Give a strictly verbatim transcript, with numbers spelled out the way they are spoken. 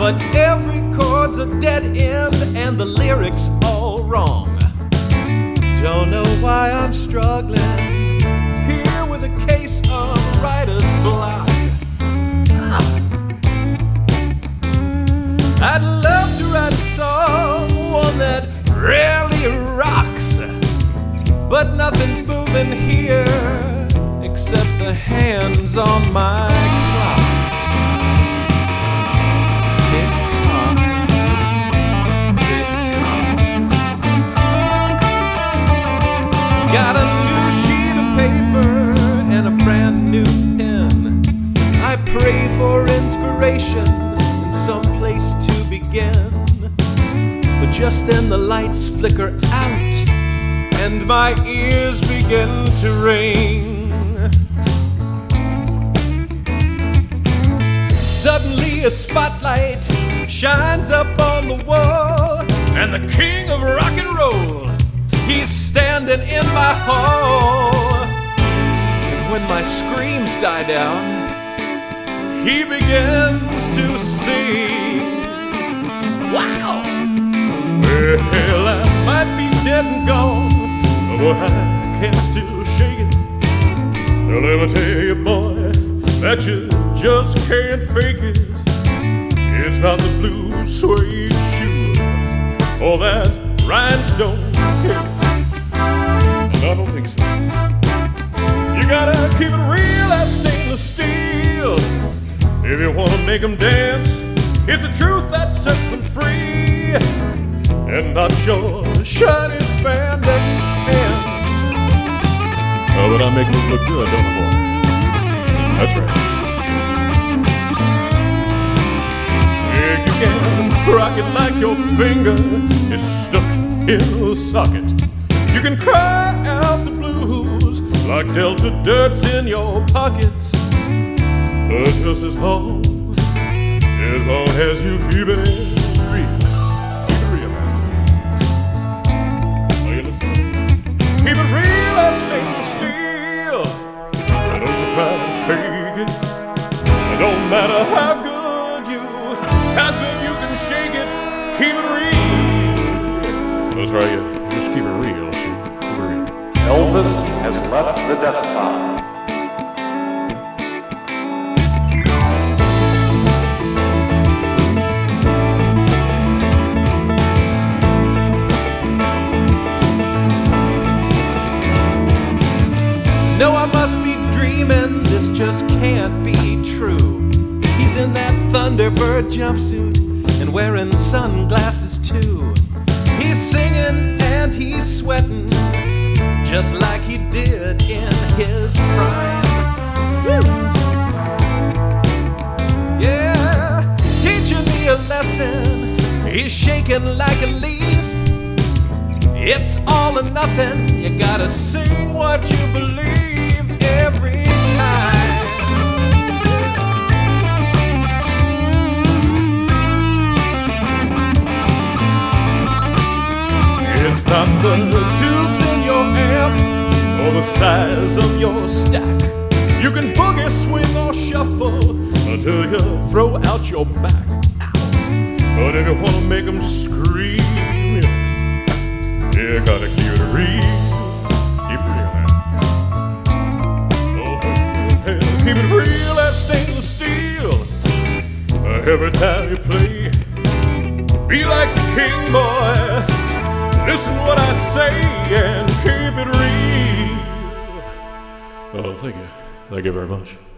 but every chord's a dead end and the lyrics all wrong. Don't know why I'm struggling here with a case of writer's block. I'd love to write a song, one that really rocks, but nothing's moving here except the hands on my clock. Tick-tock, tick-tock. Got a new sheet of paper and a brand new pen. I pray for inspiration and some place to begin. But just then the lights flicker out and my ears begin to ring. Suddenly a spotlight shines up on the wall, and the king of rock and roll, he's standing in my hall. And when my screams die down, he begins to sing. Wow! Well, I might be dead and gone, but I can still shake it. Now let me tell you, boy, that you just can't fake it. It's not the blue suede shoes or that rhinestone cake. I don't think so. You gotta keep it real as stainless steel. If you wanna make them dance, it's the truth that sets them free, and not your shiny spandex hands. Oh, but I make them look good, don't I, boy? That's right. Yeah, you can rock it like your finger is stuck in a socket. You can cry out the blues like Delta dirt's in your pockets. But just as long, as long as you keep it real. Keep it real, man. Are you listening? Keep it real as stainless steel. Now don't you try to fake it. It don't matter how good you, how good you can shake it. Keep it real. That's right, you just keep it real, see? Keep it real. Elvis has left the desktop. No, I must be dreaming, this just can't be true. He's in that Thunderbird jumpsuit and wearing sunglasses too. He's singing and he's sweating just like he did in his prime. Woo. Yeah, teaching me a lesson. He's shaking like a leaf. It's all or nothing. You gotta sing what you believe every time. It's not the tubes in your amp or the size of your stack. You can boogie, swing, or shuffle until you throw out your back. Ow. But if you wanna make them scream, you gotta keep it real. Keep it real, man. Oh, keep it real as stainless steel. Uh, every time you play, be like the king, boy. Listen what I say and keep it real. Oh, thank you. Thank you very much.